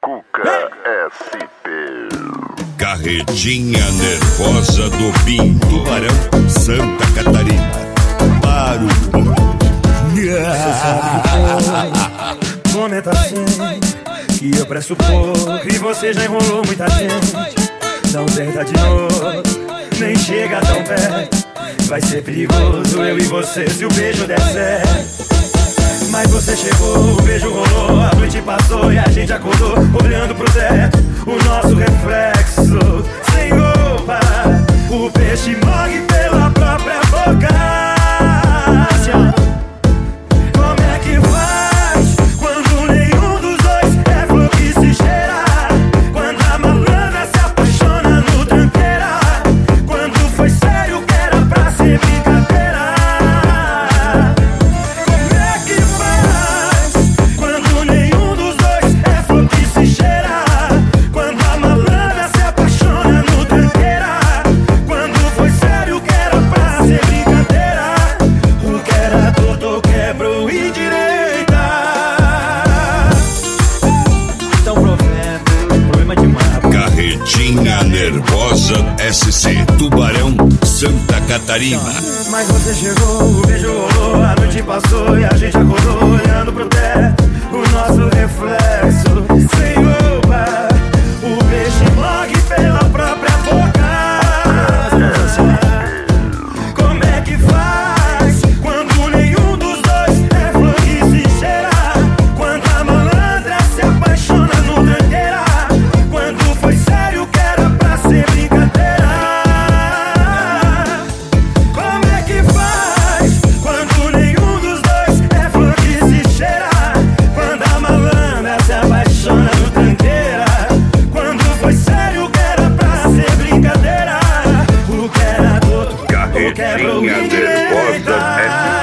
Cuca SP. Carretinha nervosa do Bim, Tubarão, Santa Catarina. Para o momento assim que eu pressupor que você já enrolou muita gente. Não tenta de novo, nem chega tão perto. Vai ser perigoso eu e você se o beijo der certo. Mas você chegou, o beijo rolou, a noite passou e a gente acordou olhando pro teto, o nosso reflexo sem roupa. O peixe morre pela própria boca. Como é que faz quando nenhum dos dois é flor que se cheira? Quando a malandra se apaixona no tranqueira? Quando foi sério que era pra ser brincadeira? Como é que faz quando nenhum dos dois é flor que se cheira? Quando a malandra se apaixona no tranqueira? Quando foi sério que era pra ser brincadeira? O que era torto quebrou e direita. Então problema demais. Carretinha nervosa SC, Tubarão, Santa Catarina. Mas você chegou, o beijo rolou, a noite passou e a gente acordou olhando pro teto, o nosso reflexo sem roupa. O peixe morre pela própria boca. Como é que faz quando nenhum dos dois é flor que se cheira? Quando a malandra se apaixona no tranqueira? Quando foi sério que era pra ser brincadeira? Como é que faz quando nenhum dos dois é flor que se cheira? Quando a malandra se apaixona no tranqueira? Quando foi sério que era pra ser brincadeira? O que era torto, o que é Carretinha nervosa SP.